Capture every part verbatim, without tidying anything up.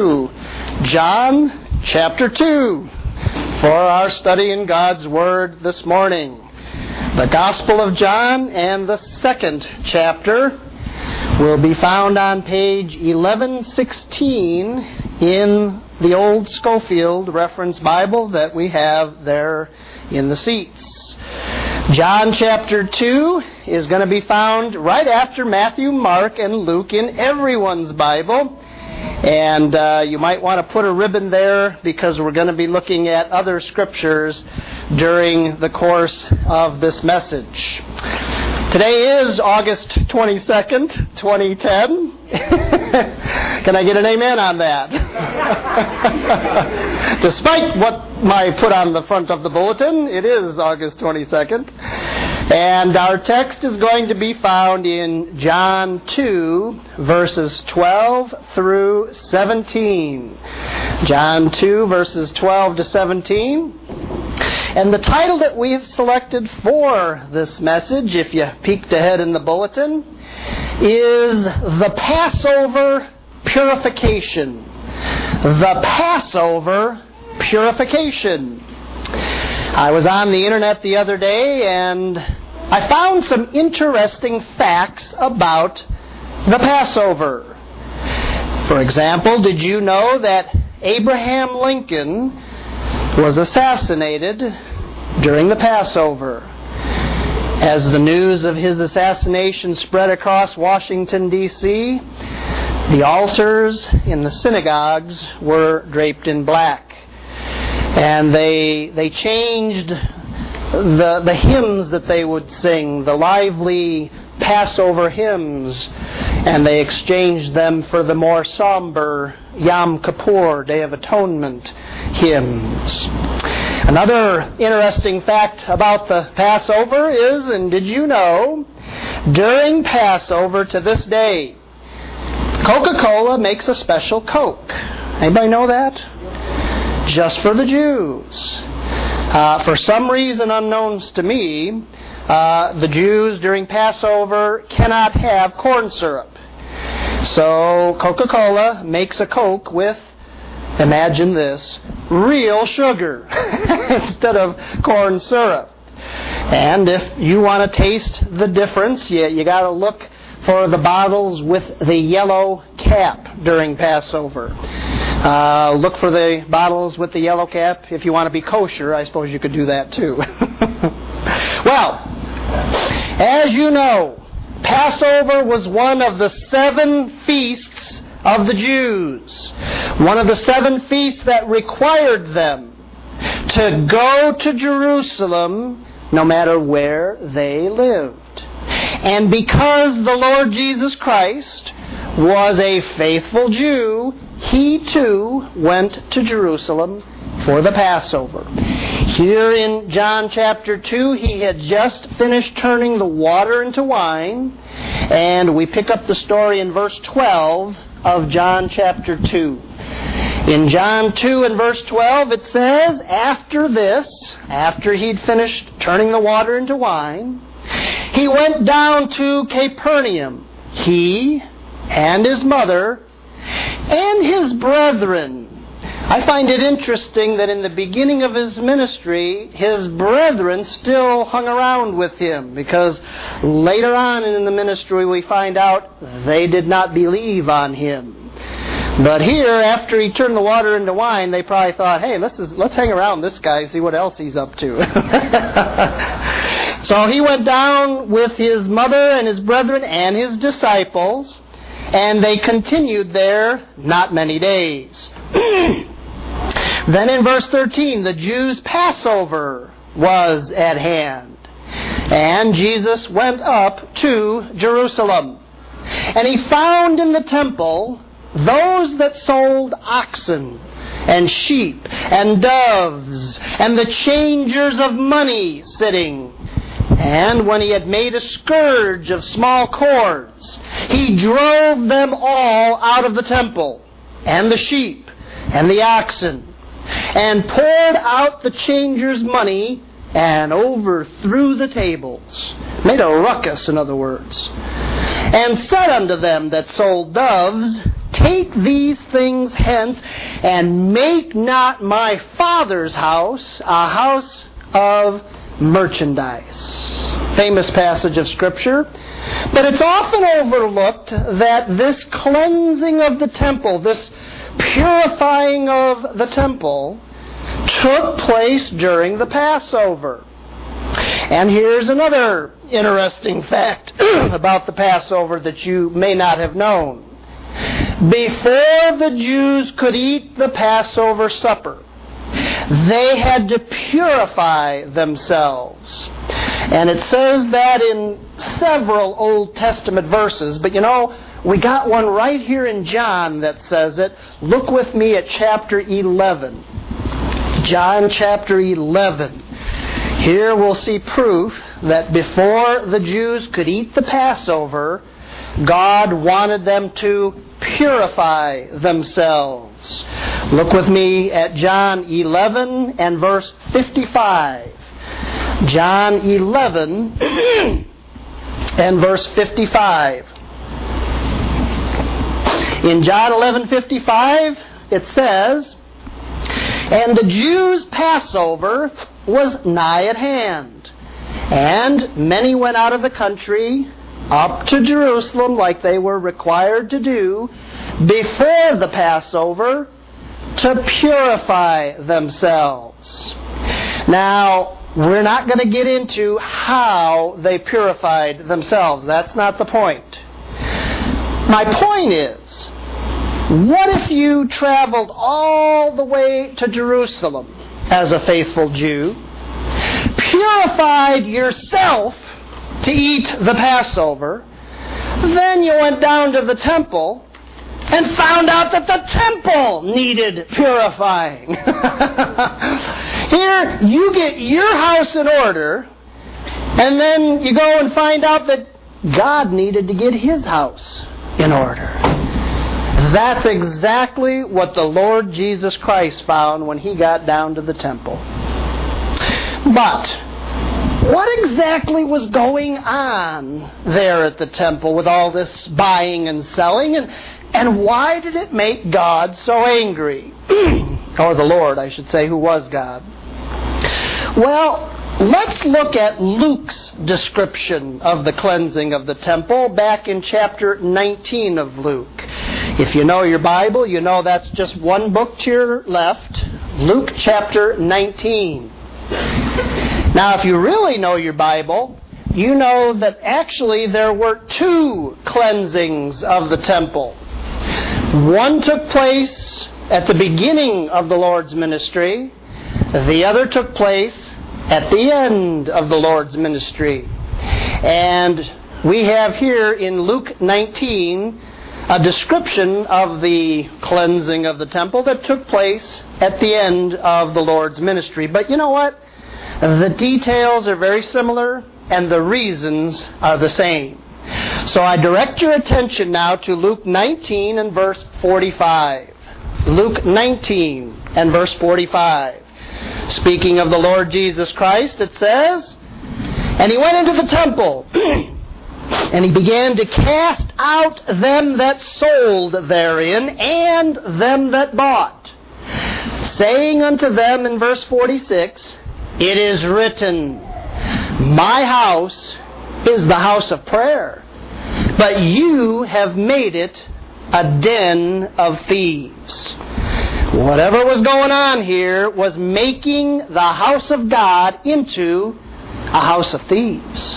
to John chapter two for our study in God's Word this morning. The Gospel of John and the second chapter will be found on page eleven sixteen in the old Schofield Reference Bible that we have there in the seats. John chapter two is going to be found right after Matthew, Mark, and Luke in everyone's Bible. And uh, you might want to put a ribbon there because we're going to be looking at other scriptures during the course of this message. Today is August twenty-second, twenty ten. Can I get an amen on that? Despite what I put on the front of the bulletin, it is August twenty-second. And our text is going to be found in John two, verses twelve through seventeen. John two, verses twelve to seventeen. And the title that we have selected for this message, if you peeked ahead in the bulletin, is The Passover Purification. The Passover Purification. I was on the internet the other day and I found some interesting facts about the Passover. For example, did you know that Abraham Lincoln was assassinated during the Passover? As the news of his assassination spread across Washington, D C, the altars in the synagogues were draped in black. And they they changed the the hymns that they would sing, the lively Passover hymns, and they exchanged them for the more somber Yom Kippur, Day of Atonement hymns. Another interesting fact about the Passover is, and did you know, during Passover to this day, Coca-Cola makes a special Coke. Anybody know that? Just for the Jews. Uh, for some reason unknown to me, uh, the Jews during Passover cannot have corn syrup. So Coca-Cola makes a Coke with, imagine this, real sugar instead of corn syrup. And if you want to taste the difference, you, you got to look for the bottles with the yellow cap during Passover. Uh, look for the bottles with the yellow cap. If you want to be kosher, I suppose you could do that too. Well, as you know, Passover was one of the seven feasts of the Jews. One of the seven feasts that required them to go to Jerusalem no matter where they lived. And because the Lord Jesus Christ was a faithful Jew, He too went to Jerusalem for the Passover. Here in John chapter two, He had just finished turning the water into wine, and we pick up the story in verse twelve of John chapter two. In John two and verse twelve, it says, after this, after he'd finished turning the water into wine, he went down to Capernaum, he and his mother and his brethren. I find it interesting that in the beginning of his ministry, his brethren still hung around with him, because later on in the ministry we find out they did not believe on him. But here, after he turned the water into wine, they probably thought, hey, let's, let's hang around this guy and see what else he's up to. So he went down with his mother and his brethren and his disciples, and they continued there not many days. Then in verse thirteen, the Jews' Passover was at hand, and Jesus went up to Jerusalem. And he found in the temple those that sold oxen and sheep and doves and the changers of money sitting. And when he had made a scourge of small cords, he drove them all out of the temple, and the sheep and the oxen, and poured out the changers' money, and overthrew the tables. Made a ruckus, in other words. And said unto them that sold doves, take these things hence, and make not my Father's house a house of merchandise. Famous passage of Scripture. But it's often overlooked that this cleansing of the temple, this purifying of the temple, took place during the Passover. And here's another interesting fact about the Passover that you may not have known. Before the Jews could eat the Passover supper, they had to purify themselves. And it says that in several Old Testament verses, but you know, we got one right here in John that says it. Look with me at chapter eleven. John chapter eleven. Here we'll see proof that before the Jews could eat the Passover, God wanted them to purify themselves. Look with me at John eleven and verse fifty-five. John eleven and verse fifty-five. In John eleven fifty-five, it says, "And the Jews' Passover was nigh at hand, and many went out of the country up to Jerusalem, like they were required to do, before the Passover, to purify themselves." Now, we're not going to get into how they purified themselves. That's not the point. My point is, what if you traveled all the way to Jerusalem as a faithful Jew, purified yourself to eat the Passover, then you went down to the temple and found out that the temple needed purifying? Here, you get your house in order, and then you go and find out that God needed to get His house in order. That's exactly what the Lord Jesus Christ found when He got down to the temple. But what exactly was going on there at the temple with all this buying and selling? And, and why did it make God so angry? Or the Lord, I should say, who was God. Well, let's look at Luke's description of the cleansing of the temple back in chapter nineteen of Luke. If you know your Bible, you know that's just one book to your left. Luke chapter nineteen. Now, if you really know your Bible, you know that actually there were two cleansings of the temple. One took place at the beginning of the Lord's ministry. The other took place at the end of the Lord's ministry. And we have here in Luke nineteen a description of the cleansing of the temple that took place at the end of the Lord's ministry. But you know what? The details are very similar, and the reasons are the same. So I direct your attention now to Luke nineteen and verse forty-five. Luke nineteen and verse forty-five. Speaking of the Lord Jesus Christ, it says, "And He went into the temple, and He began to cast out them that sold therein, and them that bought, saying unto them," in verse forty-six, "It is written, My house is the house of prayer, but you have made it a den of thieves." Whatever was going on here was making the house of God into a house of thieves.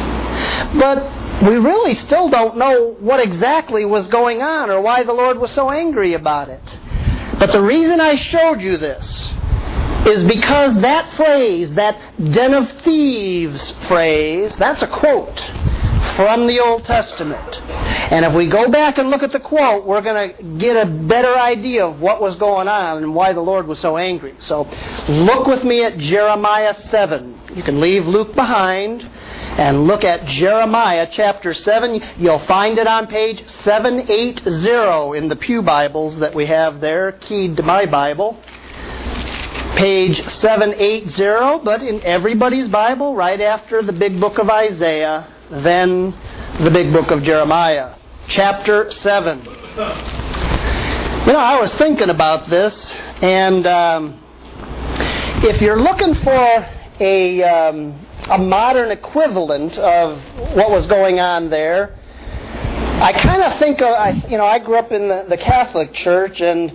But we really still don't know what exactly was going on or why the Lord was so angry about it. But the reason I showed you this is because that phrase, that den of thieves phrase, that's a quote from the Old Testament. And if we go back and look at the quote, we're going to get a better idea of what was going on and why the Lord was so angry. So look with me at Jeremiah seven. You can leave Luke behind and look at Jeremiah chapter seven. You'll find it on page seven eighty in the Pew Bibles that we have there, keyed to my Bible. Page seven eighty, but in everybody's Bible, right after the big book of Isaiah, then the big book of Jeremiah. Chapter seven. You know, I was thinking about this, and um, if you're looking for a, um, a modern equivalent of what was going on there, I kind of think, of, I, you know, I grew up in the, the Catholic Church, and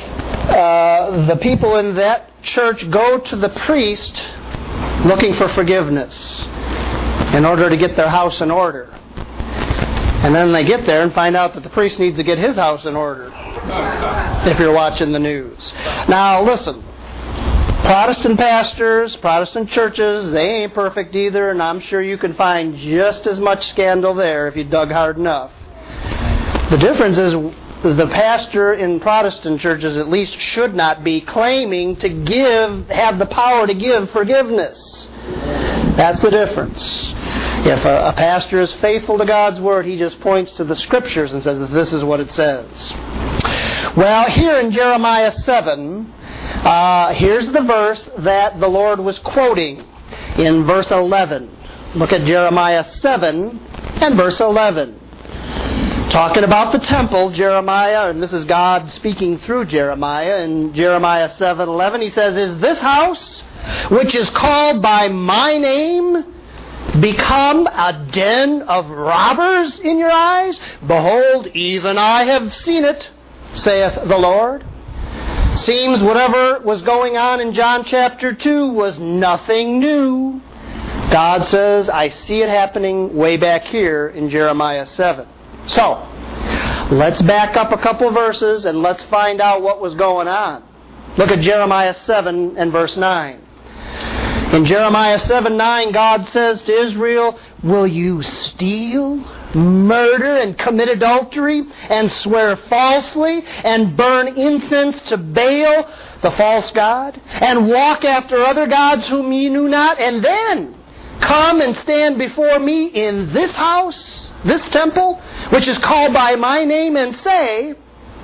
uh, the people in that church go to the priest looking for forgiveness in order to get their house in order. And then they get there and find out that the priest needs to get his house in order, if you're watching the news. Now, listen. Protestant pastors, Protestant churches, they ain't perfect either, and I'm sure you can find just as much scandal there if you dug hard enough. The difference is the pastor in Protestant churches at least should not be claiming to give, have the power to give forgiveness. That's the difference. If a, a pastor is faithful to God's Word, he just points to the Scriptures and says that this is what it says. Well, here in Jeremiah seven, uh, here's the verse that the Lord was quoting in verse eleven. Look at Jeremiah seven and verse eleven. Talking about the temple, Jeremiah, and this is God speaking through Jeremiah, in Jeremiah seven eleven, he says, "Is this house, which is called by my name, become a den of robbers in your eyes? Behold, even I have seen it, saith the Lord." Seems whatever was going on in John chapter two was nothing new. God says, I see it happening way back here in Jeremiah seven. So, let's back up a couple verses and let's find out what was going on. Look at Jeremiah seven and verse nine. In Jeremiah seven nine, God says to Israel, "Will you steal, murder, and commit adultery, and swear falsely, and burn incense to Baal, the false god, and walk after other gods whom ye knew not, and then come and stand before me in this house, this temple, which is called by my name, and say,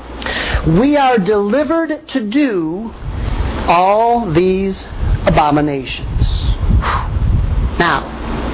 we are delivered to do all these abominations." Now,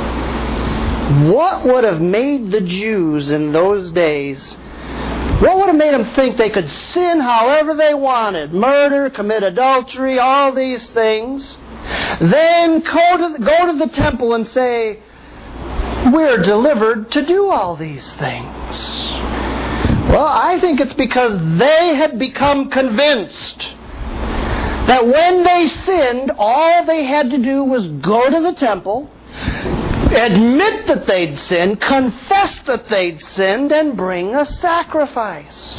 what would have made the Jews in those days, what would have made them think they could sin however they wanted, murder, commit adultery, all these things, then go to, go to the temple and say, we're delivered to do all these things? Well, I think it's because they had become convinced that when they sinned, all they had to do was go to the temple, admit that they'd sinned, confess that they'd sinned, and bring a sacrifice.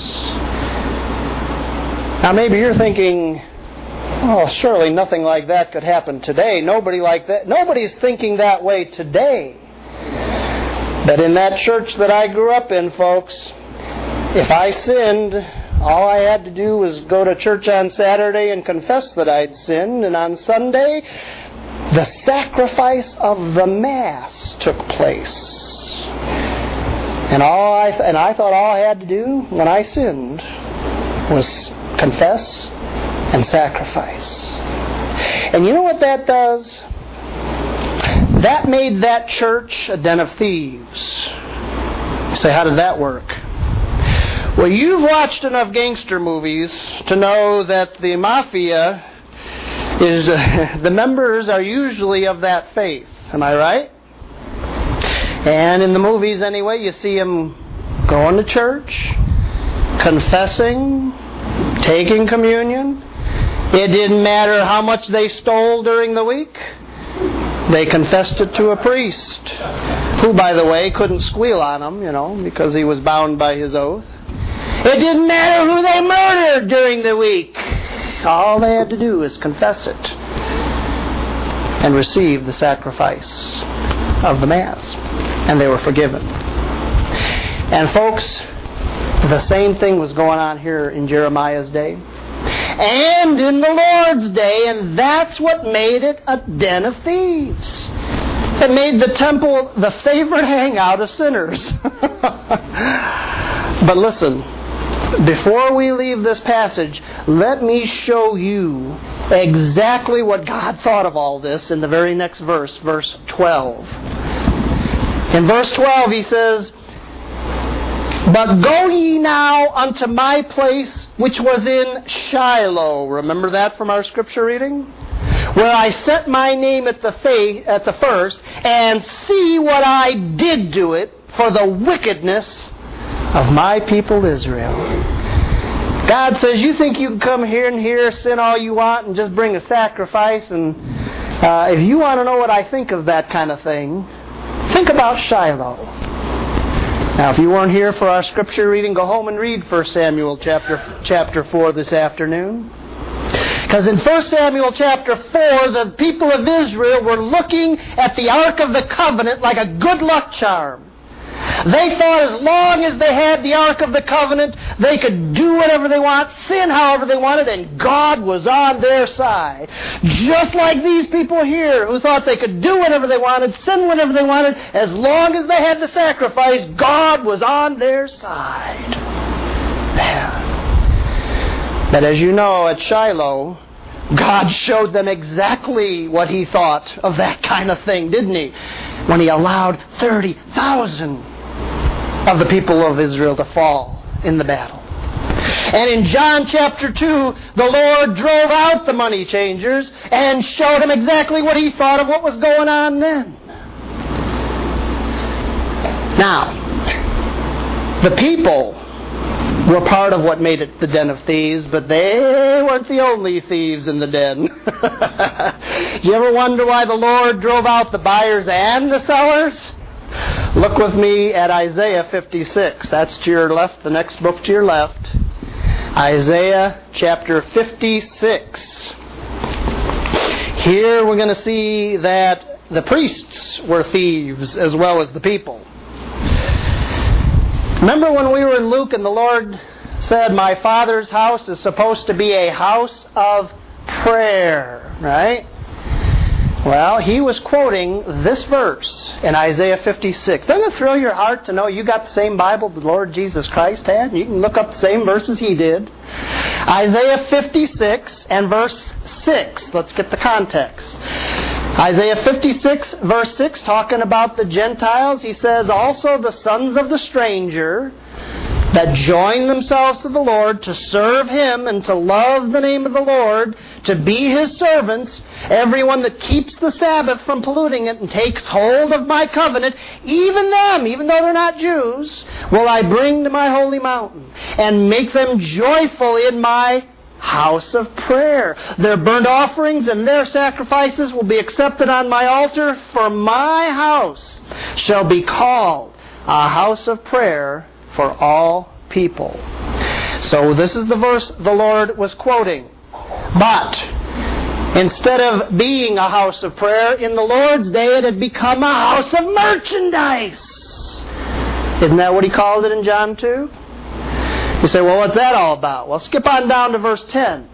Now maybe you're thinking, well, surely nothing like that could happen today. Nobody like that. Nobody's thinking that way today. But in that church that I grew up in, folks, if I sinned, all I had to do was go to church on Saturday and confess that I'd sinned, and on Sunday, the sacrifice of the Mass took place. And all I th- and I thought all I had to do when I sinned was confess and sacrifice. And you know what that does? That made that church a den of thieves. You say, how did that work? Well, you've watched enough gangster movies to know that the mafia is, uh, the members are usually of that faith. Am I right? And in the movies anyway, you see them going to church, confessing, taking communion. It didn't matter how much they stole during the week. They confessed it to a priest, who, by the way, couldn't squeal on them, you know, because he was bound by his oath. It didn't matter who they murdered during the week. All they had to do was confess it and receive the sacrifice of the Mass. And they were forgiven. And folks, the same thing was going on here in Jeremiah's day and in the Lord's day, and that's what made it a den of thieves. It made the temple the favorite hangout of sinners. But listen, before we leave this passage, let me show you exactly what God thought of all this in the very next verse, verse twelve. In verse twelve he says, "But go ye now unto my place which was in Shiloh. Remember that from our scripture reading? Where I set my name at the fa- at the first, and see what I did do it for the wickedness of my people Israel. God says, you think you can come here and here, sin all you want, and just bring a sacrifice, and uh, if you want to know what I think of that kind of thing, think about Shiloh. Now, if you weren't here for our scripture reading, go home and read First Samuel chapter chapter four this afternoon. Because in First Samuel chapter four, the people of Israel were looking at the Ark of the Covenant like a good luck charm. They thought as long as they had the Ark of the Covenant, they could do whatever they want, sin however they wanted, and God was on their side. Just like these people here who thought they could do whatever they wanted, sin whatever they wanted, as long as they had the sacrifice, God was on their side. Man. But as you know, at Shiloh, God showed them exactly what He thought of that kind of thing, didn't He? When He allowed thirty thousand of the people of Israel to fall in the battle. And in John chapter two, the Lord drove out the money changers and showed them exactly what He thought of what was going on then. Now, the people were part of what made it the den of thieves, but they weren't the only thieves in the den. Do you ever wonder why the Lord drove out the buyers and the sellers? Look with me at Isaiah fifty-six. That's to your left, the next book to your left. Isaiah chapter fifty-six. Here we're going to see that the priests were thieves as well as the people. Remember when we were in Luke and the Lord said, my Father's house is supposed to be a house of prayer, right? Well, he was quoting this verse in Isaiah fifty-six. Doesn't it thrill your heart to know you got the same Bible the Lord Jesus Christ had? You can look up the same verses He did. Isaiah fifty-six and verse six. Let's get the context. Isaiah fifty-six, verse six, talking about the Gentiles, he says, also the sons of the stranger that join themselves to the Lord to serve Him and to love the name of the Lord, to be His servants, everyone that keeps the Sabbath from polluting it and takes hold of my covenant, even them, even though they're not Jews, will I bring to my holy mountain and make them joyful in my house of prayer. Their burnt offerings and their sacrifices will be accepted on my altar, for my house shall be called a house of prayer for all people. So this is the verse the Lord was quoting. But instead of being a house of prayer, in the Lord's day it had become a house of merchandise. Isn't that what He called it in John two? You say, well, what's that all about? Well, skip on down to verse ten.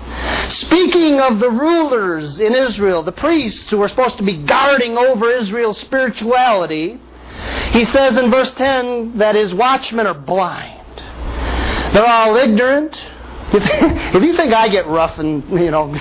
Speaking of the rulers in Israel, the priests who were supposed to be guarding over Israel's spirituality, he says in verse ten that His watchmen are blind. They're all ignorant. If you think I get rough and, you know,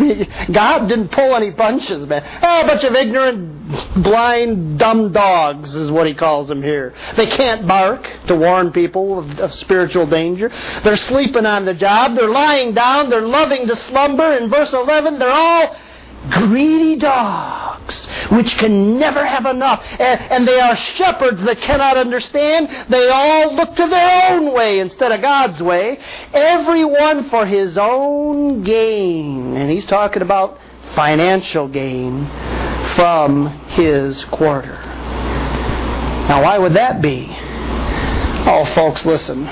God didn't pull any punches, man. Oh, a bunch of ignorant, blind, dumb dogs is what He calls them here. They can't bark to warn people of, of spiritual danger. They're sleeping on the job. They're lying down. They're loving to slumber. In verse eleven, they're all greedy dogs, which can never have enough. And, and they are shepherds that cannot understand. They all look to their own way instead of God's way. Everyone for his own gain. And he's talking about financial gain from his quarter. Now, why would that be? Oh, folks, listen.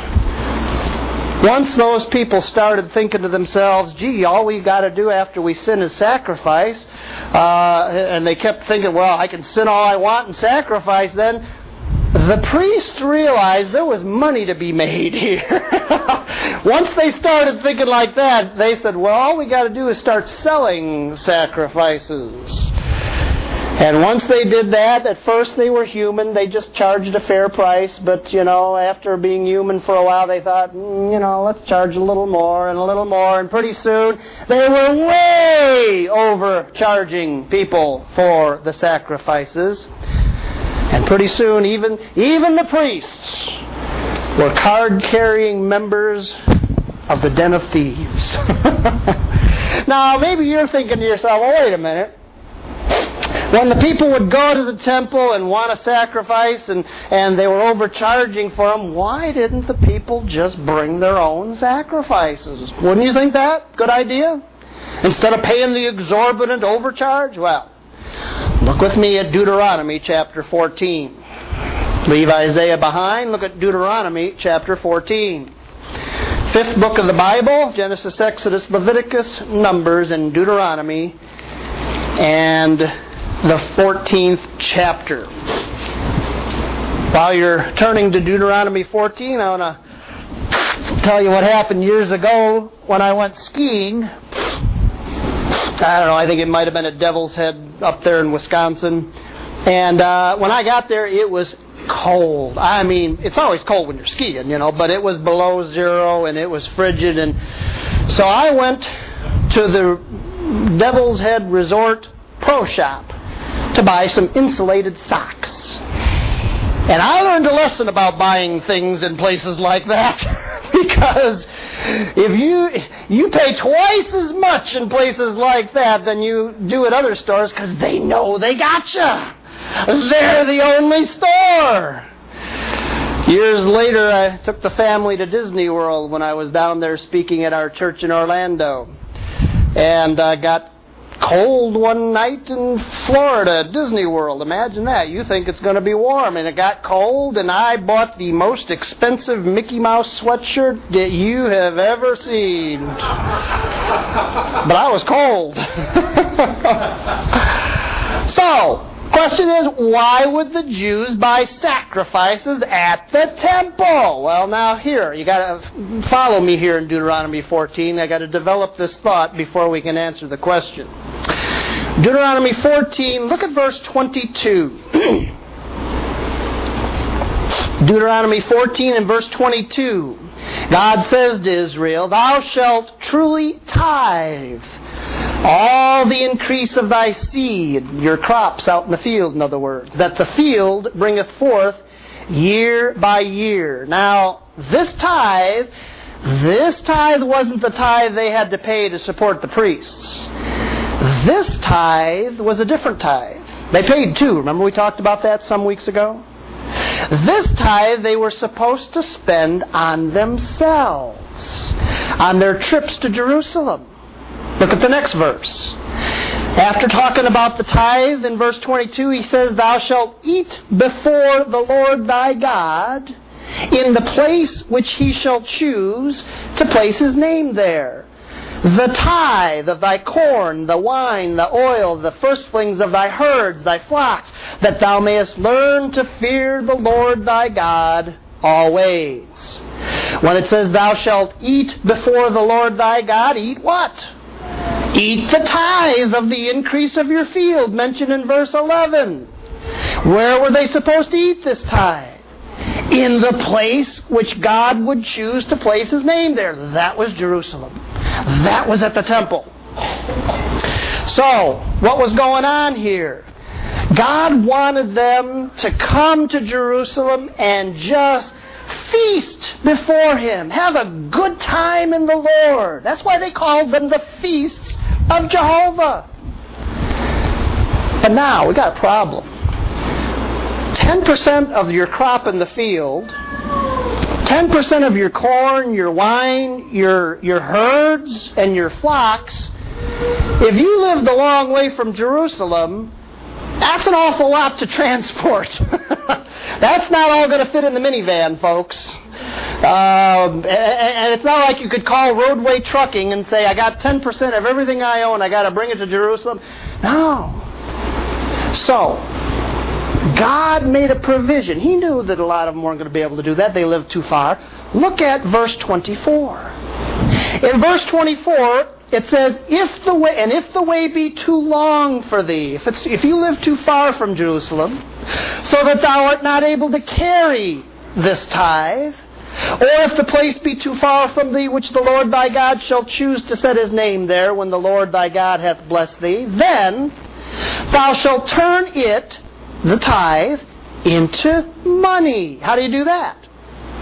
Once those people started thinking to themselves, gee, all we got to do after we sin is sacrifice, uh, and they kept thinking, well, I can sin all I want and sacrifice, then the priest realized there was money to be made here. Once they started thinking like that, they said, well, all we got to do is start selling sacrifices. And once they did that, at first they were human. They just charged a fair price. But, you know, after being human for a while, they thought, mm, you know, let's charge a little more and a little more. And pretty soon, they were way overcharging people for the sacrifices. And pretty soon, even, even the priests were card-carrying members of the den of thieves. Now, maybe you're thinking to yourself, well, wait a minute. When the people would go to the temple and want to sacrifice and, and they were overcharging for them, why didn't the people just bring their own sacrifices? Wouldn't you think that? Good idea? Instead of paying the exorbitant overcharge? Well, look with me at Deuteronomy chapter fourteen. Leave Isaiah behind. Look at Deuteronomy chapter fourteen. Fifth book of the Bible, Genesis, Exodus, Leviticus, Numbers, and Deuteronomy. And the fourteenth chapter. While you're turning to Deuteronomy fourteen, I want to tell you what happened years ago when I went skiing. I don't know, I think it might have been at Devil's Head up there in Wisconsin. And uh, when I got there, it was cold. I mean, it's always cold when you're skiing, you know, but it was below zero and it was frigid. And so I went to the Devil's Head Resort Pro Shop to buy some insulated socks. And I learned a lesson about buying things in places like that. Because if you you pay twice as much in places like that than you do at other stores, because they know they gotcha. They're the only store. Years later, I took the family to Disney World when I was down there speaking at our church in Orlando. And I got cold one night in Florida at Disney World. Imagine that. You think it's going to be warm, and it got cold, and I bought the most expensive Mickey Mouse sweatshirt that you have ever seen. But I was cold. So, question is, why would the Jews buy sacrifices at the temple? Well, now here, you got to follow me here in Deuteronomy fourteen. I got to develop this thought before we can answer the question. Deuteronomy fourteen, look at verse twenty-two. Deuteronomy fourteen and verse twenty-two. God says to Israel, "Thou shalt truly tithe all the increase of thy seed," your crops out in the field, in other words, "that the field bringeth forth year by year." Now, this tithe, this tithe wasn't the tithe they had to pay to support the priests. This tithe was a different tithe. They paid two. Remember we talked about that some weeks ago? This tithe they were supposed to spend on themselves, on their trips to Jerusalem. Look at the next verse. After talking about the tithe in verse twenty-two, he says, "Thou shalt eat before the Lord thy God in the place which he shall choose to place his name there. The tithe of thy corn, the wine, the oil, the firstlings of thy herds, thy flocks, that thou mayest learn to fear the Lord thy God always." When it says, "Thou shalt eat before the Lord thy God," eat what? Eat the tithe of the increase of your field, mentioned in verse eleven. Where were they supposed to eat this tithe? In the place which God would choose to place his name there. That was Jerusalem. That was at the temple. So, what was going on here? God wanted them to come to Jerusalem and just feast before him. Have a good time in the Lord. That's why they called them the feasts of Jehovah. But now, we got a problem. ten percent of your crop in the field, ten percent of your corn, your wine, your, your herds, and your flocks, if you lived a long way from Jerusalem, that's an awful lot to transport. That's not all going to fit in the minivan, folks. Um, and it's not like you could call Roadway Trucking and say, "I got ten percent of everything I own, I got to bring it to Jerusalem." No. So, God made a provision. He knew that a lot of them weren't going to be able to do that. They lived too far. Look at verse twenty-four. In verse twenty-four, it says, "If the way, and if the way be too long for thee," if, it's, if you live too far from Jerusalem, "so that thou art not able to carry this tithe, or if the place be too far from thee, which the Lord thy God shall choose to set his name there, when the Lord thy God hath blessed thee, then thou shalt turn it," the tithe, "into money." How do you do that?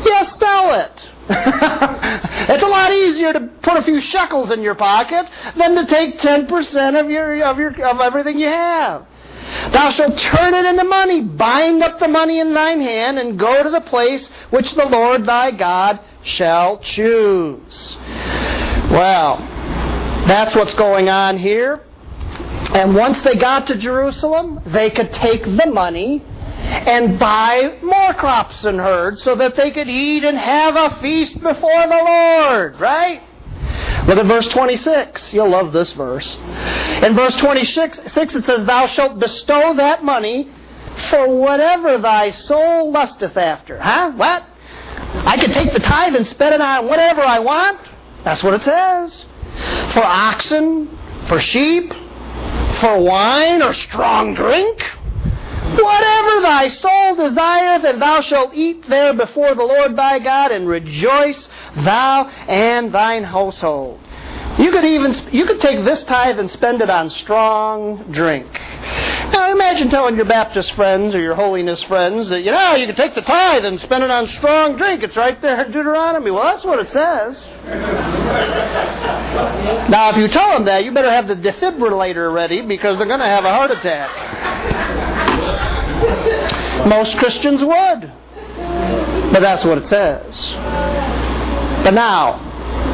You sell it. It's a lot easier to put a few shekels in your pocket than to take ten percent of your of your of everything you have. Thou shalt turn it into money, bind up the money in thine hand, and go to the place which the Lord thy God shall choose. Well, that's what's going on here. And once they got to Jerusalem, they could take the money and buy more crops and herds so that they could eat and have a feast before the Lord, right? Look at verse twenty-six. You'll love this verse. In verse twenty-six it says, Thou shalt bestow that money for whatever thy soul lusteth after. Huh? What? I can take the tithe and spend it on whatever I want? That's what it says. For oxen, for sheep, for wine or strong drink. Whatever thy soul desireth, and thou shalt eat there before the Lord thy God, and rejoice thou and thine household. You could even you could take this tithe and spend it on strong drink. Now imagine telling your Baptist friends or your holiness friends that, you know, you can take the tithe and spend it on strong drink. It's right there in Deuteronomy. Well, that's what it says. Now, if you tell them that, you better have the defibrillator ready, because they're going to have a heart attack. Most Christians would. But that's what it says. But now,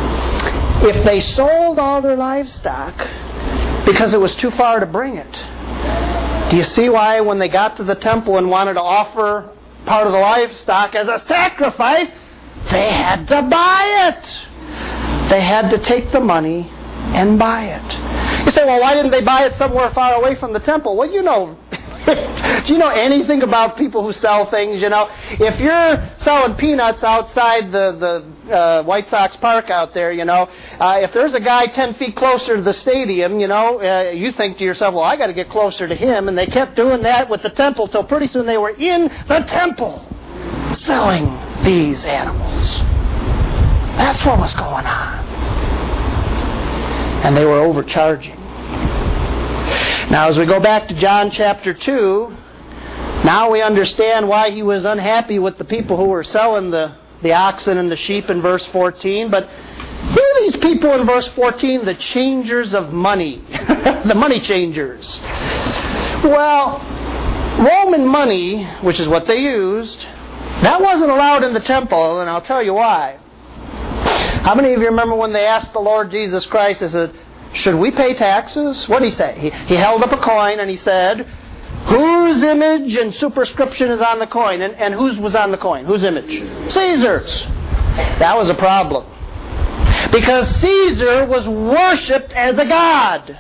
if they sold all their livestock because it was too far to bring it, do you see why when they got to the temple and wanted to offer part of the livestock as a sacrifice, they had to buy it? They had to take the money and buy it. You say, well, why didn't they buy it somewhere far away from the temple? Well, you know... Do you know anything about people who sell things? You know, if you're selling peanuts outside the the uh, White Sox park out there, you know, uh, if there's a guy ten feet closer to the stadium, you know, uh, you think to yourself, well, I got to get closer to him. And they kept doing that with the temple till pretty soon they were in the temple selling these animals. That's what was going on. And they were overcharging. Now, as we go back to John chapter two, now we understand why he was unhappy with the people who were selling the, the oxen and the sheep in verse fourteen. But who are these people in verse fourteen? The changers of money. The money changers. Well, Roman money, which is what they used, that wasn't allowed in the temple, and I'll tell you why. How many of you remember when they asked the Lord Jesus Christ, they said, should we pay taxes? What did he say? He, he held up a coin and he said, whose image and superscription is on the coin? And, and whose was on the coin? Whose image? Caesar's. That was a problem. Because Caesar was worshipped as a god.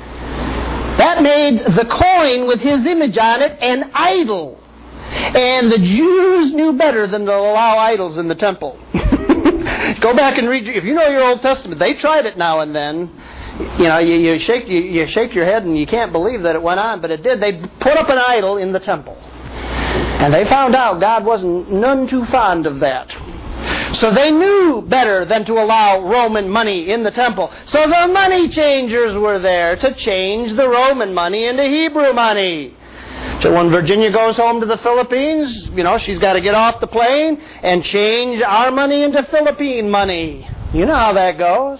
That made the coin with his image on it an idol. And the Jews knew better than to allow idols in the temple. Go back and read, if you know your Old Testament, they tried it now and then. You know, you, you shake you, you shake your head and you can't believe that it went on, but it did. They put up an idol in the temple. And they found out God wasn't none too fond of that. So they knew better than to allow Roman money in the temple. So the money changers were there to change the Roman money into Hebrew money. So when Virginia goes home to the Philippines, you know, she's got to get off the plane and change our money into Philippine money. You know how that goes.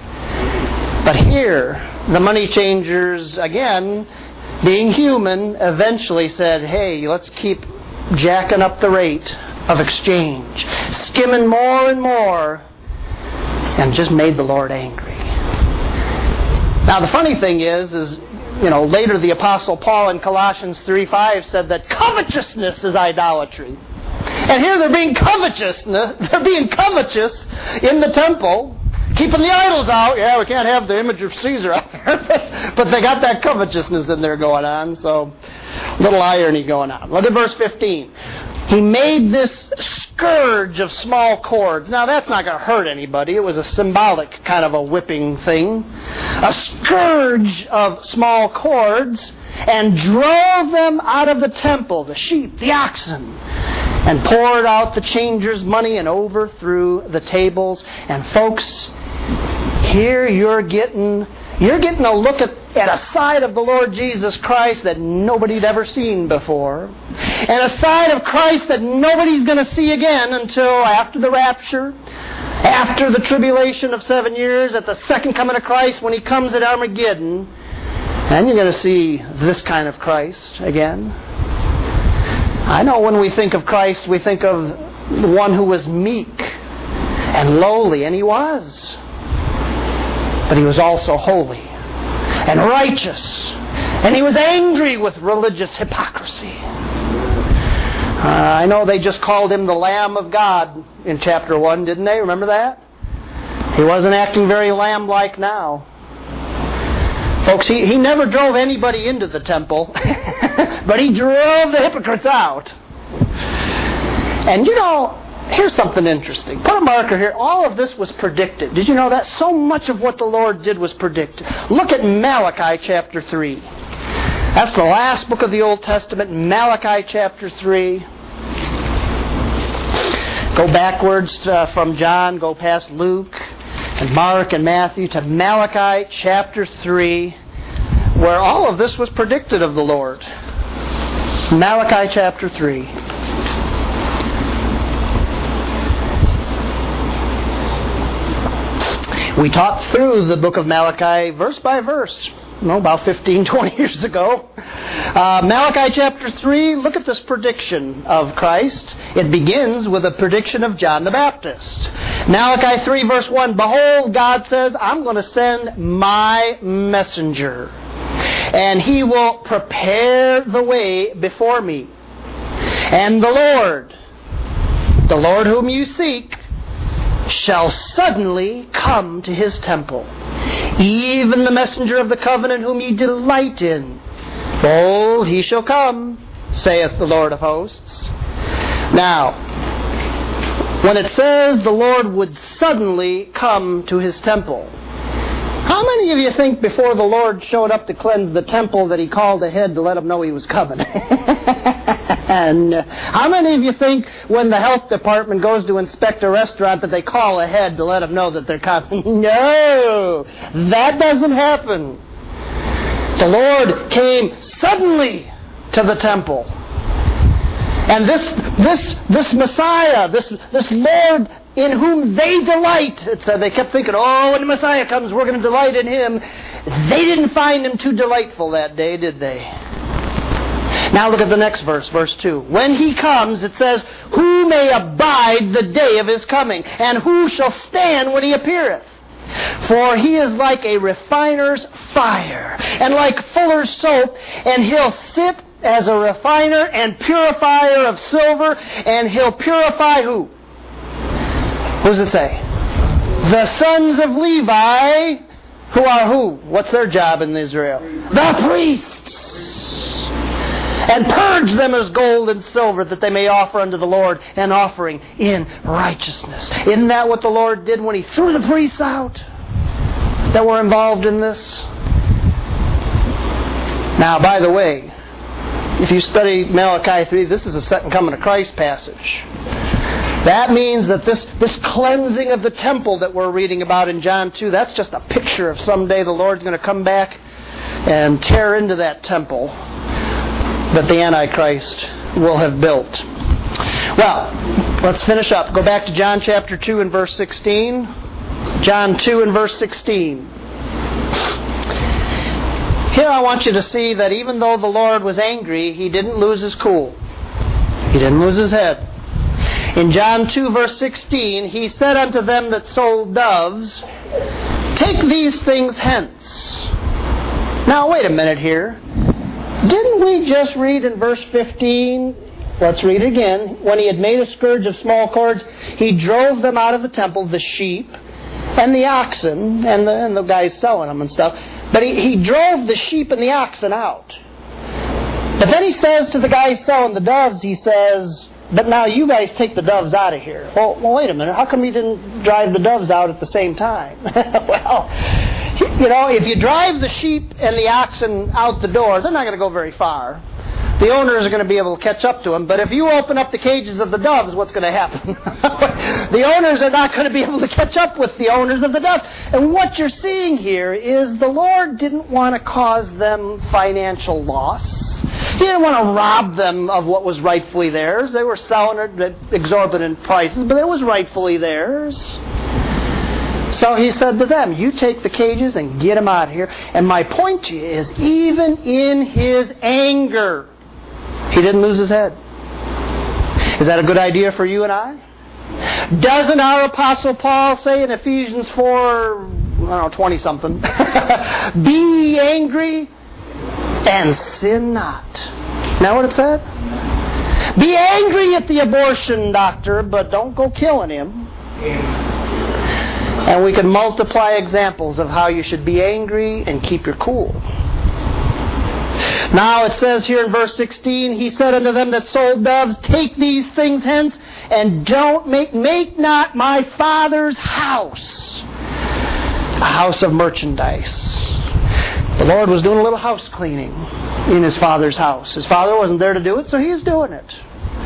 But here, the money changers, again, being human, eventually said, hey, let's keep jacking up the rate of exchange, skimming more and more, and just made the Lord angry. Now, the funny thing is, is, you know, later the Apostle Paul in Colossians three five said that covetousness is idolatry. And here they're being covetous, they're being covetous in the temple, keeping the idols out. Yeah, we can't have the image of Caesar out there. But they got that covetousness in there going on. So, little irony going on. Look at verse fifteen. He made this scourge of small cords. Now, that's not going to hurt anybody. It was a symbolic kind of a whipping thing. A scourge of small cords, and drove them out of the temple, the sheep, the oxen, and poured out the changers' money and overthrew the tables. And folks, here you're getting You're getting a look at, at a side of the Lord Jesus Christ that nobody'd ever seen before. And a side of Christ that nobody's going to see again until after the rapture, after the tribulation of seven years, at the second coming of Christ, when He comes at Armageddon. And you're going to see this kind of Christ again. I know when we think of Christ, we think of the one who was meek and lowly, and He was. But He was also holy and righteous, and He was angry with religious hypocrisy. Uh, I know they just called Him the Lamb of God in chapter one, didn't they? Remember that? He wasn't acting very lamb-like now. Folks, he, he never drove anybody into the temple, but He drove the hypocrites out. And you know, here's something interesting. Put a marker here. All of this was predicted. Did you know that? So much of what the Lord did was predicted. Look at Malachi chapter three. That's the last book of the Old Testament, Malachi chapter three. Go backwards to, from John, go past Luke and Mark and Matthew to Malachi chapter three, where all of this was predicted of the Lord. Malachi chapter three. We taught through the book of Malachi verse by verse, you know, about fifteen, twenty years ago. Uh, Malachi chapter three, look at this prediction of Christ. It begins with a prediction of John the Baptist. Malachi three verse one, behold, God says, I'm going to send my messenger, and he will prepare the way before me. And the Lord, the Lord whom you seek, shall suddenly come to His temple, even the messenger of the covenant whom ye delight in. Behold, He shall come, saith the Lord of hosts. Now, when it says the Lord would suddenly come to His temple, how many of you think before the Lord showed up to cleanse the temple that He called ahead to let them know He was coming? And how many of you think when the health department goes to inspect a restaurant that they call ahead to let them know that they're coming? No, that doesn't happen. The Lord came suddenly to the temple. And this this this Messiah, this this Lord in whom they delight. It's, uh, they kept thinking, oh, when the Messiah comes, we're going to delight in Him. They didn't find Him too delightful that day, did they? Now look at the next verse, verse two. When He comes, it says, who may abide the day of His coming? And who shall stand when He appeareth? For He is like a refiner's fire, and like fuller's soap, and He'll sit as a refiner and purifier of silver, and He'll purify who? What does it say? The sons of Levi, who are who? What's their job in Israel? The priests. And purge them as gold and silver, that they may offer unto the Lord an offering in righteousness. Isn't that what the Lord did when He threw the priests out that were involved in this? Now, by the way, if you study Malachi three, this is a second coming of Christ passage. That means that this, this cleansing of the temple that we're reading about in John two, that's just a picture of someday the Lord's going to come back and tear into that temple that the Antichrist will have built. Well, let's finish up. Go back to John chapter two and verse sixteen. John two and verse sixteen. Here I want you to see that even though the Lord was angry, He didn't lose His cool. He didn't lose His head. In John two verse sixteen, He said unto them that sold doves, take these things hence. Now wait a minute here. Didn't we just read in verse fifteen, let's read it again, when He had made a scourge of small cords, He drove them out of the temple, the sheep and the oxen, and the, and the guys selling them and stuff. But he, he drove the sheep and the oxen out. But then He says to the guys selling the doves, He says, but now you guys take the doves out of here. Well, well, wait a minute. How come He didn't drive the doves out at the same time? Well, you know, if you drive the sheep and the oxen out the door, they're not going to go very far. the owners are going to be able to catch up to them. But if you open up the cages of the doves, what's going to happen? The owners are not going to be able to catch up with the owners of the doves. And what you're seeing here is the Lord didn't want to cause them financial loss. He didn't want to rob them of what was rightfully theirs. They were selling it at exorbitant prices, but it was rightfully theirs. So he said to them, you take the cages and get them out of here. And my point to you is, even in his anger, he didn't lose his head. Is that a good idea for you and I? Doesn't our Apostle Paul say in Ephesians four, I don't know, twenty-something, be ye angry and sin not. Isn't that what it said? Be angry at the abortion doctor, but don't go killing him. And we can multiply examples of how you should be angry and keep your cool. Now it says here in verse sixteen, he said unto them that sold doves, take these things hence, and don't make, make not my Father's house a house of merchandise. The Lord was doing a little house cleaning in his Father's house. His Father wasn't there to do it, so he is doing it.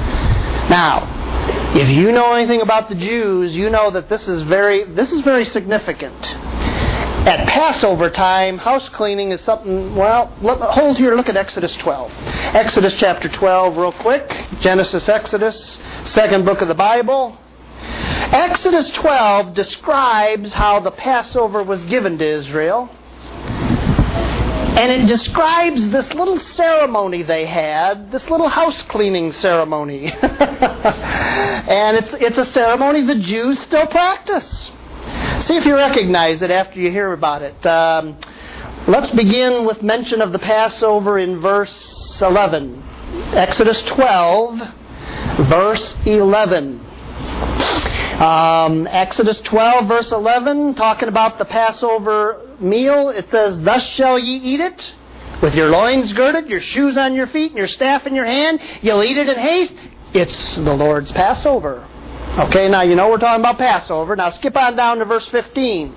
Now, if you know anything about the Jews, you know that this is very, this is very significant. At Passover time, house cleaning is something, well, let, hold here, look at Exodus twelve. Exodus chapter twelve real quick. Genesis, Exodus, second book of the Bible. Exodus twelve describes how the Passover was given to Israel. And it describes this little ceremony they had, this little house cleaning ceremony. And it's, it's a ceremony the Jews still practice. See if you recognize it after you hear about it. Um, let's begin with mention of the Passover in verse eleven. Exodus twelve, verse eleven. Um, Exodus twelve, verse eleven, talking about the Passover meal. It says, thus shall ye eat it, with your loins girded, your shoes on your feet, and your staff in your hand. You'll eat it in haste. It's the Lord's Passover. Okay, now you know we're talking about Passover. Now skip on down to verse fifteen.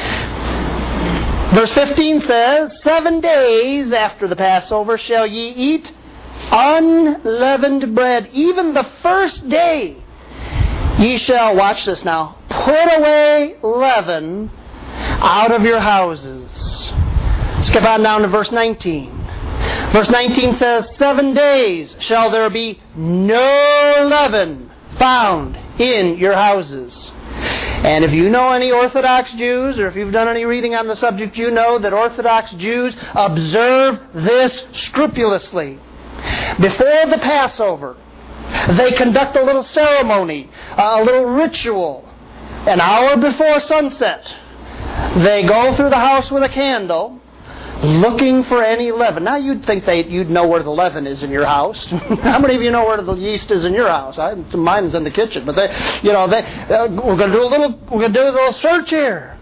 Verse fifteen says, seven days after the Passover shall ye eat unleavened bread. Even the first day ye shall, watch this now, put away leaven out of your houses. Skip on down to verse nineteen. Verse nineteen says, seven days shall there be no leaven found in your houses. And if you know any Orthodox Jews, or if you've done any reading on the subject, you know that Orthodox Jews observe this scrupulously. Before the Passover, they conduct a little ceremony, a little ritual. An hour before sunset, they go through the house with a candle, looking for any leaven. Now you'd think they you'd know where the leaven is in your house. How many of you know where the yeast is in your house? I, mine's in the kitchen, but they, you know, they uh, we're going to do a little we're going to do a little search here.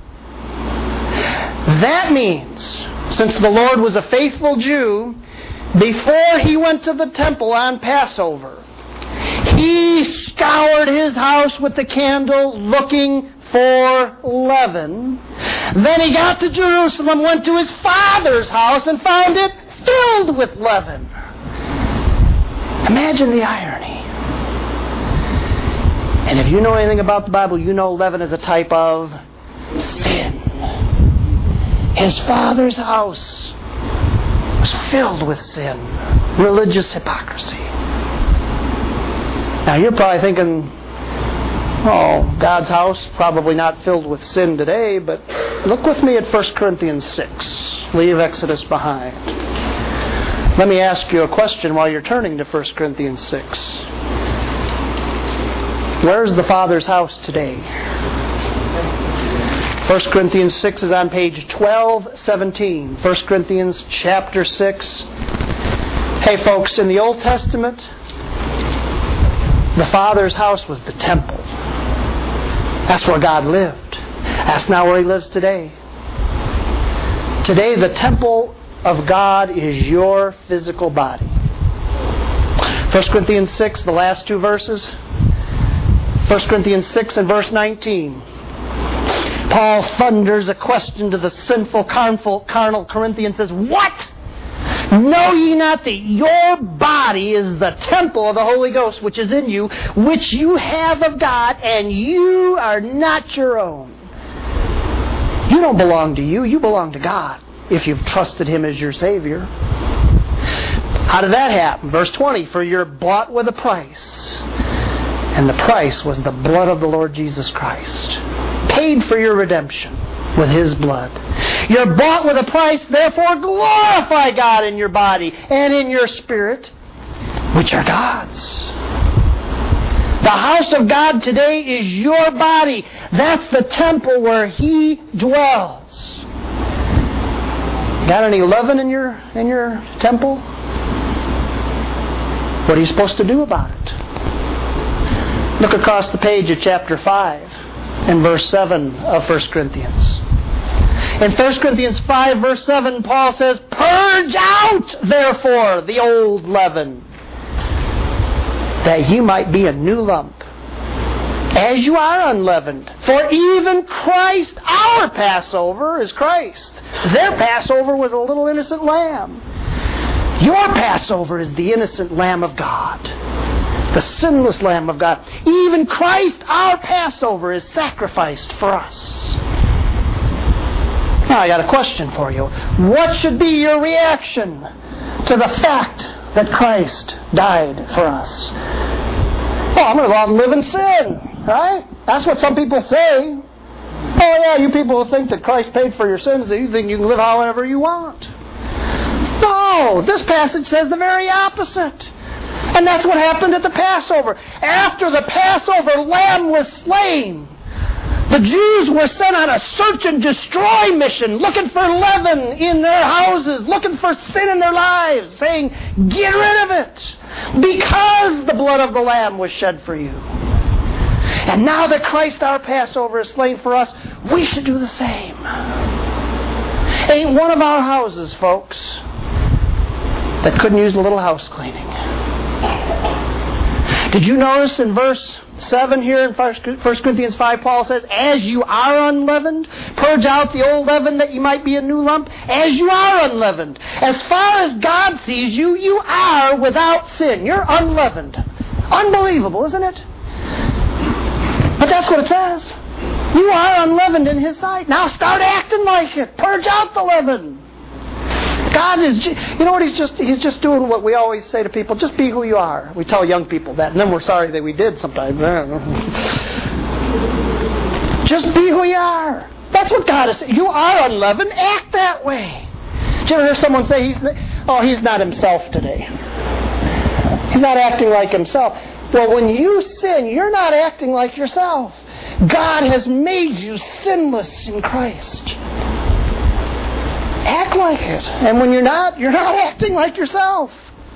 That means, since the Lord was a faithful Jew, before he went to the temple on Passover, he scoured his house with the candle looking for leaven. Then he got to Jerusalem, went to his father's house, and found it filled with leaven. Imagine the irony. And if you know anything about the Bible, you know leaven is a type of sin. His father's house was filled with sin, religious hypocrisy. Now you're probably thinking, oh, God's house, probably not filled with sin today, but look with me at First Corinthians six. Leave Exodus behind. Let me ask you a question while you're turning to First Corinthians six. Where's the Father's house today? First Corinthians six is on page twelve seventeen. First Corinthians chapter six. Hey folks, in the Old Testament, the Father's house was the temple. That's where God lived. That's not where He lives today. Today, the temple of God is your physical body. First Corinthians six, the last two verses. First Corinthians six and verse nineteen. Paul thunders a question to the sinful, carnal, carnal Corinthians, says, what? Know ye not that your body is the temple of the Holy Ghost which is in you, which you have of God, and you are not your own? You don't belong to you. You belong to God if you've trusted Him as your Savior. How did that happen? Verse twenty, for you're bought with a price, and the price was the blood of the Lord Jesus Christ. Paid for your redemption with His blood. You're bought with a price, therefore glorify God in your body and in your spirit, which are God's. The house of God today is your body. That's the temple where He dwells. Got any leaven in your in your temple? What are you supposed to do about it? Look across the page at chapter five and verse seven of First Corinthians. In First Corinthians five, verse seven, Paul says, purge out, therefore, the old leaven, that you might be a new lump, as you are unleavened. For even Christ, our Passover, is Christ. Their Passover was a little innocent lamb. Your Passover is the innocent Lamb of God, the sinless Lamb of God. Even Christ, our Passover, is sacrificed for us. Now, I got a question for you. What should be your reaction to the fact that Christ died for us? Well, I'm going to go out and live in sin, right? That's what some people say. Oh, yeah, you people who think that Christ paid for your sins, you think you can live however you want. No, this passage says the very opposite. And that's what happened at the Passover. After the Passover lamb was slain, the Jews were sent on a search and destroy mission, looking for leaven in their houses, looking for sin in their lives, saying, get rid of it, because the blood of the Lamb was shed for you. And now that Christ our Passover is slain for us, we should do the same. Ain't one of our houses, folks, that couldn't use a little house cleaning. Did you notice in verse seven here in First Corinthians five, Paul says, as you are unleavened, purge out the old leaven that you might be a new lump, as you are unleavened. As far as God sees you, you are without sin. You're unleavened. Unbelievable, isn't it? But that's what it says. You are unleavened in His sight. Now start acting like it. Purge out the leaven. God is, you know what, He's just He's just doing what we always say to people, just be who you are. We tell young people that, and then we're sorry that we did sometimes. Just be who you are. That's what God is saying. You are unleavened, act that way. Did you ever hear someone say, he's, oh, he's not himself today? He's not acting like himself. Well, when you sin, you're not acting like yourself. God has made you sinless in Christ. Act like it. And when you're not, you're not acting like yourself.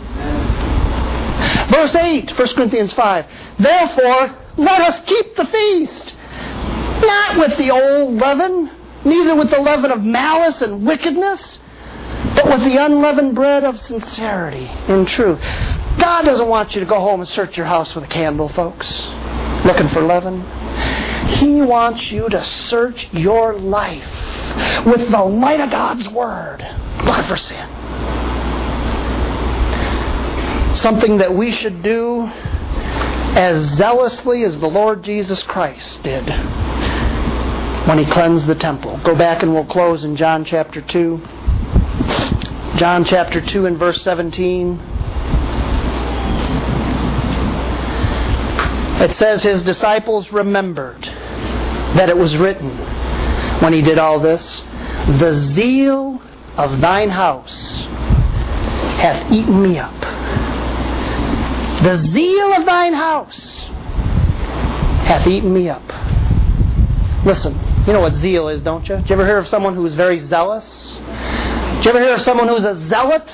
Verse eight, First Corinthians five. Therefore, let us keep the feast, not with the old leaven, neither with the leaven of malice and wickedness, but with the unleavened bread of sincerity and truth. God doesn't want you to go home and search your house with a candle, folks, looking for leaven. He wants you to search your life with the light of God's Word, looking for sin. Something that we should do as zealously as the Lord Jesus Christ did when He cleansed the temple. Go back and we'll close in John chapter two. John chapter two and verse seventeen. It says, His disciples remembered that it was written when He did all this, the zeal of thine house hath eaten me up. The zeal of thine house hath eaten me up. Listen, you know what zeal is, don't you? Did you ever hear of someone who is very zealous? Did you ever hear of someone who's a zealot?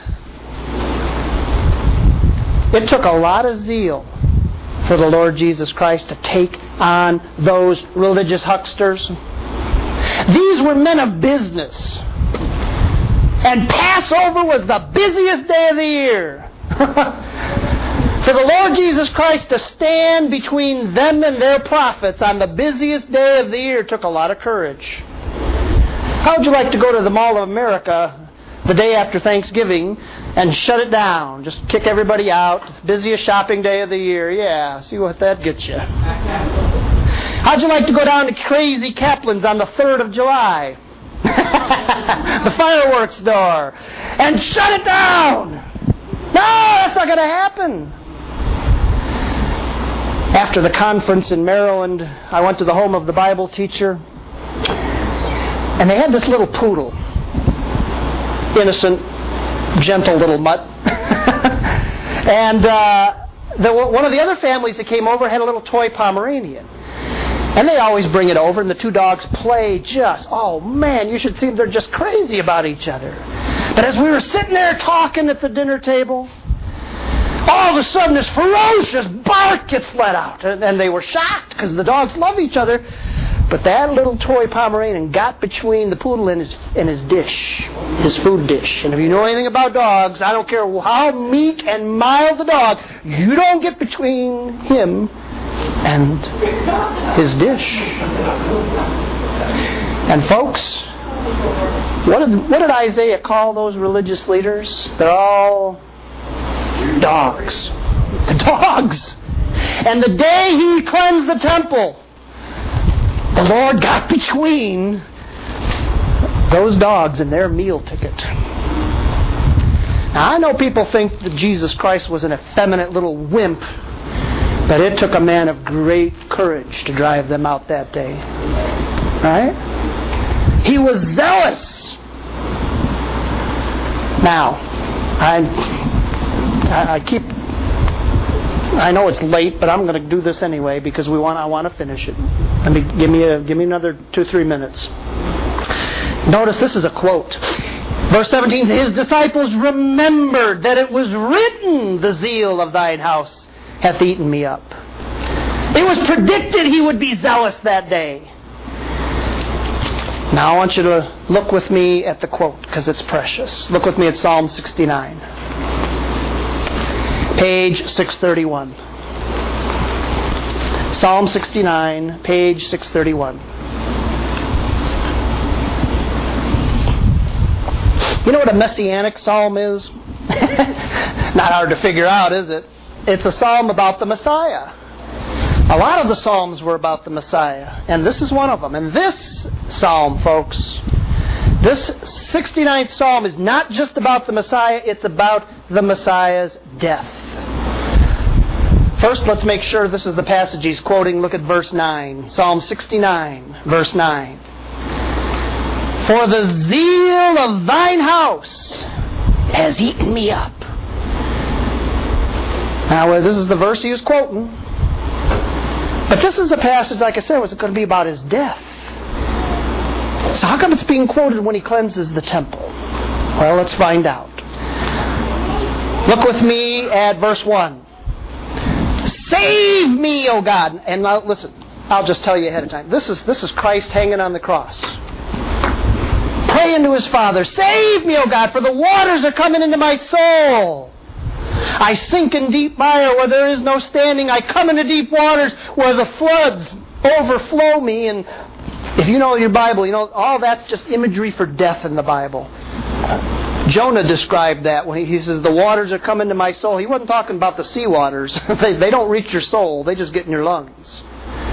It took a lot of zeal for the Lord Jesus Christ to take on those religious hucksters. These were men of business. And Passover was the busiest day of the year. For the Lord Jesus Christ to stand between them and their prophets on the busiest day of the year took a lot of courage. How would you like to go to the Mall of America the day after Thanksgiving and shut it down. Just kick everybody out. Busiest shopping day of the year. Yeah, see what that gets you. How'd you like to go down to Crazy Kaplan's on the third of July? The fireworks store. And shut it down. No, that's not going to happen. After the conference in Maryland, I went to the home of the Bible teacher. And they had this little poodle. Innocent, gentle little mutt. And uh, the, one of the other families that came over had a little toy Pomeranian. And they always bring it over, and the two dogs play just, oh man, you should see them, they're just crazy about each other. But as we were sitting there talking at the dinner table, all of a sudden this ferocious bark gets let out. And, and they were shocked, because the dogs love each other. But that little toy Pomeranian got between the poodle and his and his dish, his food dish. And if you know anything about dogs, I don't care how meek and mild the dog, you don't get between him and his dish. And folks, what did, what did Isaiah call those religious leaders? They're all dogs. The dogs. And the day he cleansed the temple, the Lord got between those dogs and their meal ticket. Now, I know people think that Jesus Christ was an effeminate little wimp, but it took a man of great courage to drive them out that day. Right? He was zealous. Now, I, I, I keep... I know it's late, but I'm going to do this anyway because we want. I want to finish it. Let me give me a give me another two three minutes. Notice this is a quote. Verse seventeen. His disciples remembered that it was written, "The zeal of thine house hath eaten me up." It was predicted he would be zealous that day. Now I want you to look with me at the quote because it's precious. Look with me at Psalm sixty-nine. Page six thirty-one. Psalm sixty-nine, page six thirty-one. You know what a messianic psalm is? Not hard to figure out, is it? It's a psalm about the Messiah. A lot of the psalms were about the Messiah, and this is one of them. And this psalm, folks, this sixty-ninth psalm is not just about the Messiah, it's about the Messiah's death. First, let's make sure this is the passage he's quoting. Look at verse nine. Psalm sixty-nine, verse nine. For the zeal of thine house has eaten me up. Now, this is the verse he was quoting. But this is a passage, like I said, was going to be about his death. So how come it's being quoted when he cleanses the temple? Well, let's find out. Look with me at verse one. Save me, O God. And now, listen, I'll just tell you ahead of time. This is, this is Christ hanging on the cross. Praying to his Father, save me, O God, for the waters are coming into my soul. I sink in deep mire where there is no standing. I come into deep waters where the floods overflow me. And if you know your Bible, you know all that's just imagery for death in the Bible. Jonah described that when he, he says, the waters are coming to my soul. He wasn't talking about the sea waters. they, they don't reach your soul. They just get in your lungs.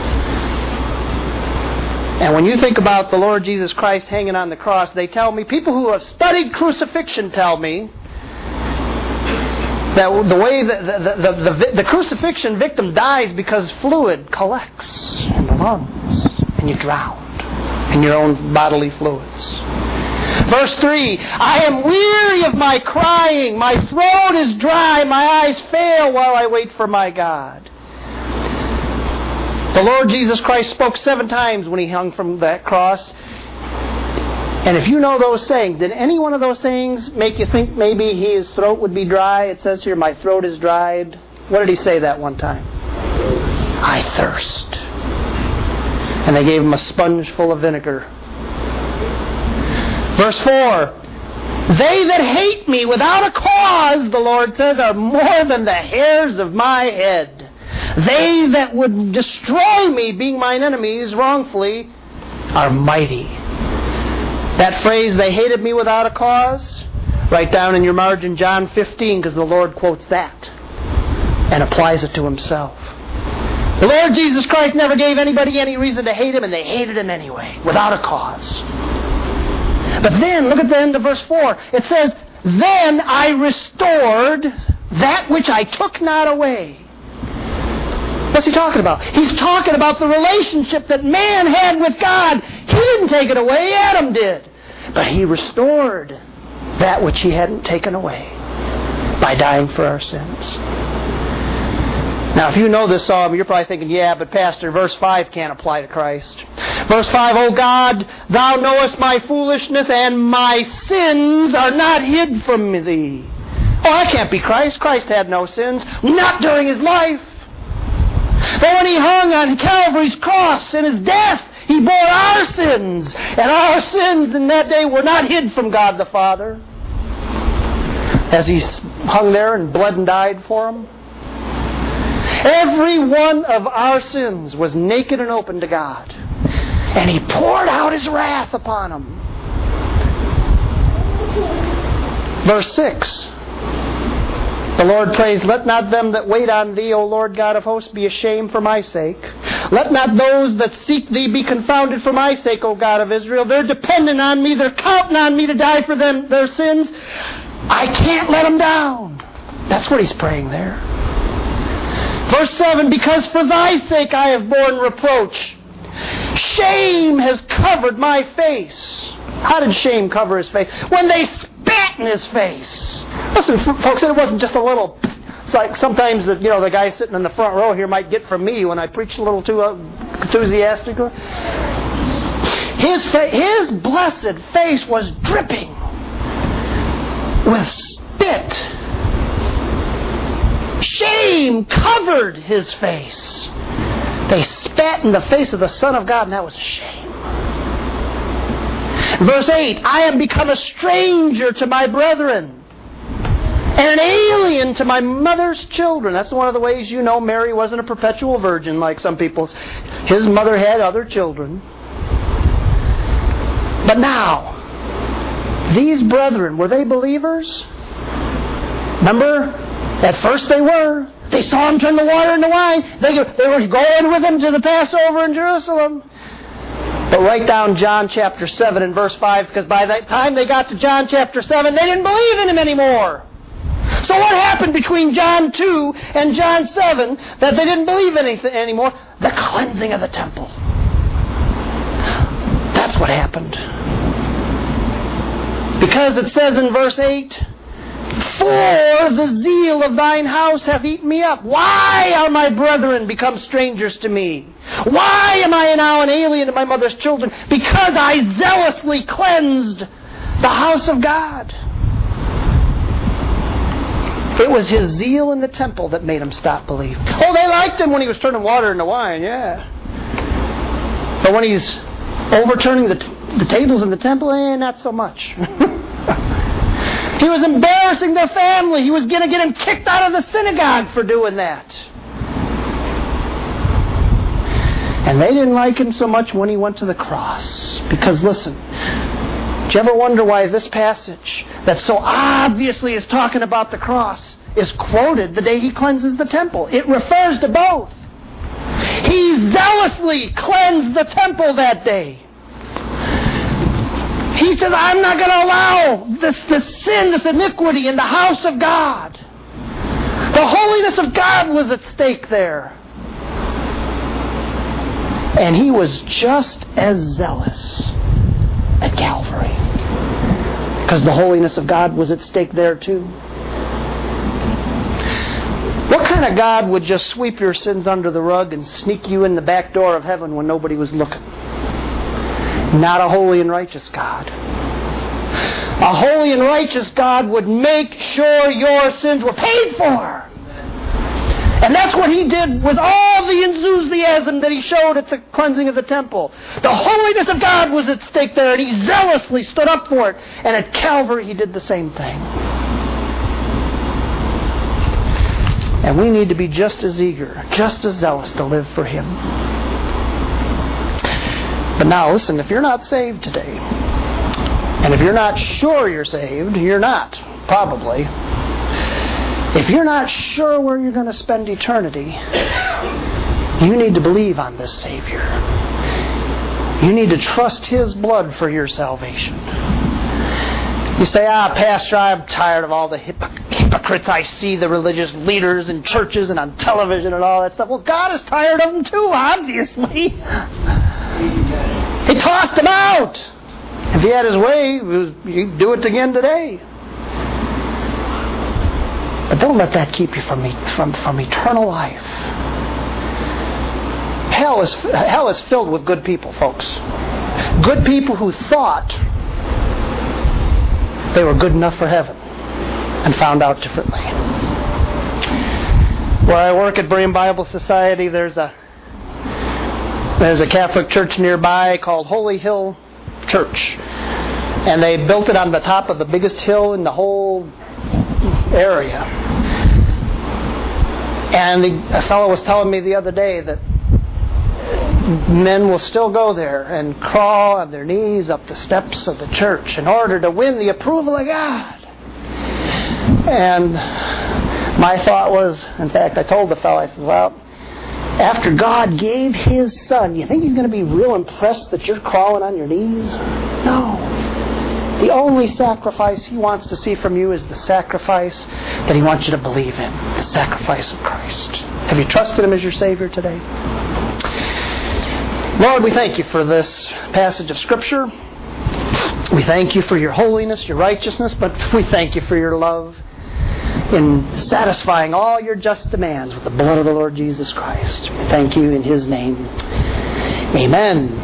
And when you think about the Lord Jesus Christ hanging on the cross, they tell me, people who have studied crucifixion tell me, that the way the, the, the, the, the crucifixion victim dies because fluid collects in the lungs and you drown in your own bodily fluids. Verse three, I am weary of my crying, my throat is dry, my eyes fail while I wait for my God. The Lord Jesus Christ spoke seven times when he hung from that cross. And if you know those sayings, did any one of those sayings make you think maybe his throat would be dry? It says here, my throat is dried. What did he say that one time? I thirst. And they gave him a sponge full of vinegar. Verse four, they that hate me without a cause, the Lord says, are more than the hairs of my head. They that would destroy me, being mine enemies wrongfully, are mighty. That phrase, they hated me without a cause, Write down in your margin John fifteen, because the Lord quotes that and applies it to Himself. The Lord Jesus Christ never gave anybody any reason to hate Him, and they hated Him anyway, without a cause. But then, look at the end of verse four. It says, then I restored that which I took not away. What's he talking about? He's talking about the relationship that man had with God. He didn't take it away, Adam did. But He restored that which He hadn't taken away by dying for our sins. Now, if you know this psalm, you're probably thinking, yeah, but Pastor, verse five can't apply to Christ. Verse five, O God, Thou knowest my foolishness, and my sins are not hid from Thee. Oh, I can't be Christ. Christ had no sins, not during His life. But when He hung on Calvary's cross in His death, He bore our sins. And our sins in that day were not hid from God the Father, as He hung there and bled and died for them. Every one of our sins was naked and open to God. And He poured out His wrath upon them. Verse six. The Lord prays, let not them that wait on Thee, O Lord God of hosts, be ashamed for my sake. Let not those that seek Thee be confounded for my sake, O God of Israel. They're dependent on me. They're counting on me to die for them their sins. I can't let them down. That's what he's praying there. Verse seven, because for Thy sake I have borne reproach. Shame has covered my face. How did shame cover His face? When they spat in His face. Listen, folks, it wasn't just a little... It's like sometimes the, you know, the guy sitting in the front row here might get from me when I preach a little too uh, enthusiastically. His, fa- his blessed face was dripping with spit. Shame covered His face. They spat in the face of the Son of God, and that was a shame. Verse eight, I am become a stranger to my brethren, and an alien to my mother's children. That's one of the ways you know Mary wasn't a perpetual virgin like some people's. His mother had other children. But now, these brethren, were they believers? Remember, at first they were. They saw Him turn the water into wine. They, they were going with Him to the Passover in Jerusalem. But write down John chapter seven and verse five, because by that time they got to John chapter seven, they didn't believe in Him anymore. So what happened between John two and John seven that they didn't believe in anything anymore? The cleansing of the temple. That's what happened. Because it says in verse eight, for the zeal of Thine house hath eaten me up. Why are my brethren become strangers to me? Why am I now an alien to my mother's children? Because I zealously cleansed the house of God. It was His zeal in the temple that made Him stop believing. Oh, they liked Him when He was turning water into wine, yeah. But when He's overturning the, t- the tables in the temple, eh, not so much. He was embarrassing their family. He was going to get them kicked out of the synagogue for doing that. And they didn't like Him so much when He went to the cross. Because listen, do you ever wonder why this passage that so obviously is talking about the cross is quoted the day He cleanses the temple? It refers to both. He zealously cleansed the temple that day. He says, I'm not going to allow this, this sin, this iniquity in the house of God. The holiness of God was at stake there. And He was just as zealous at Calvary, because the holiness of God was at stake there too. What kind of God would just sweep your sins under the rug and sneak you in the back door of heaven when nobody was looking? Not a holy and righteous God. A holy and righteous God would make sure your sins were paid for. And that's what He did with all the enthusiasm that He showed at the cleansing of the temple. The holiness of God was at stake there, and He zealously stood up for it. And at Calvary He did the same thing. And we need to be just as eager, just as zealous to live for Him. But now listen, if you're not saved today, And if you're not sure you're saved, you're not, probably. If you're not sure where you're going to spend eternity, you need to believe on this Savior. You need to trust His blood for your salvation. You say, ah, Pastor, I'm tired of all the hypoc- hypocrites I see, the religious leaders in churches and on television and all that stuff. Well, God is tired of them too, obviously. He tossed them out. If He had His way, He'd do it again today. But don't let that keep you from, from, from eternal life. Hell is, hell is filled with good people, folks. Good people who thought they were good enough for heaven and found out differently. Where I work at Berean Bible Society, there's a there's a Catholic church nearby called Holy Hill Church. And they built it on the top of the biggest hill in the whole area. And the, a fellow was telling me the other day that men will still go there and crawl on their knees up the steps of the church in order to win the approval of God. And my thought was, in fact, I told the fellow, I said, well, after God gave His Son, you think He's going to be real impressed that you're crawling on your knees? No. The only sacrifice He wants to see from you is the sacrifice that He wants you to believe in, the sacrifice of Christ. Have you trusted Him as your Savior today? Lord, we thank You for this passage of Scripture. We thank You for Your holiness, Your righteousness, but we thank You for Your love in satisfying all Your just demands with the blood of the Lord Jesus Christ. We thank You in His name. Amen.